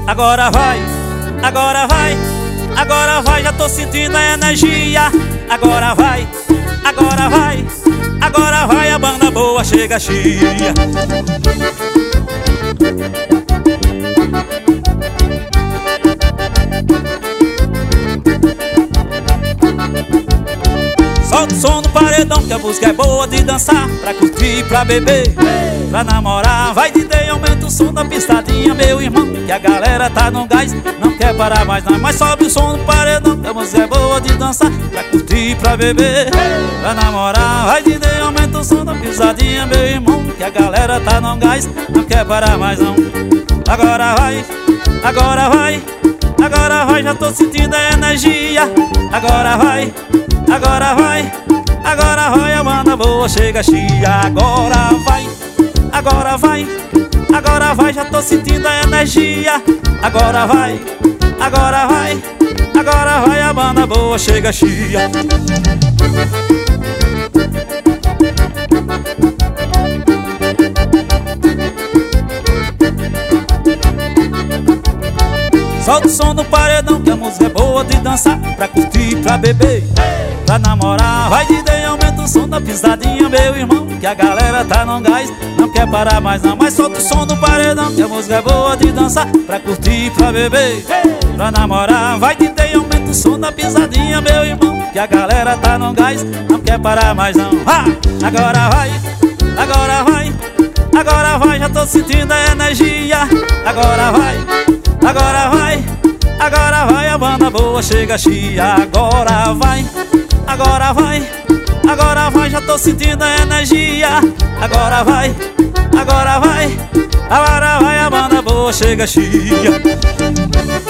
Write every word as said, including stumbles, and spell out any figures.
Agora vai, agora vai, agora vai, já tô sentindo a energia. Agora vai, agora vai, agora vai, a banda boa chega chia. Solta o som no paredão que a música é boa de dançar, pra curtir, pra beber, pra namorar. Vai D J, aumenta o som da pistadinha, meu irmão, que a galera tá no gás, não quer parar mais não. Mas sobe o som no paredão que a música é boa de dançar, pra curtir, pra beber, pra namorar. Vai D J, aumenta o som da pisadinha, meu irmão, que a galera tá no gás, não quer parar mais não. Agora vai, agora vai, agora vai, já tô sentindo a energia. Agora vai, agora vai, agora vai, a banda boa chega chia. Agora vai, agora vai, agora vai, já tô sentindo a energia. Agora vai, agora vai, agora vai, a banda boa chega chia. Solta o som no paredão que a música é boa de dançar, pra curtir, pra beber, pra namorar. Vai D J, aumenta o som da pisadinha, meu irmão, que a galera tá no gás, não quer parar mais não. Mas solta o som no paredão que a música é boa de dançar, pra curtir, pra beber, pra namorar. Vai D J, aumenta o som da pisadinha, meu irmão, que a galera tá no gás, não quer parar mais não. Ha! Agora vai, agora vai, agora vai, já tô sentindo a energia. Agora vai, agora vai, agora vai, a banda boa chega chia. Agora vai, agora vai, agora vai, já tô sentindo a energia. Agora vai, agora vai, agora vai, a banda boa chega chia.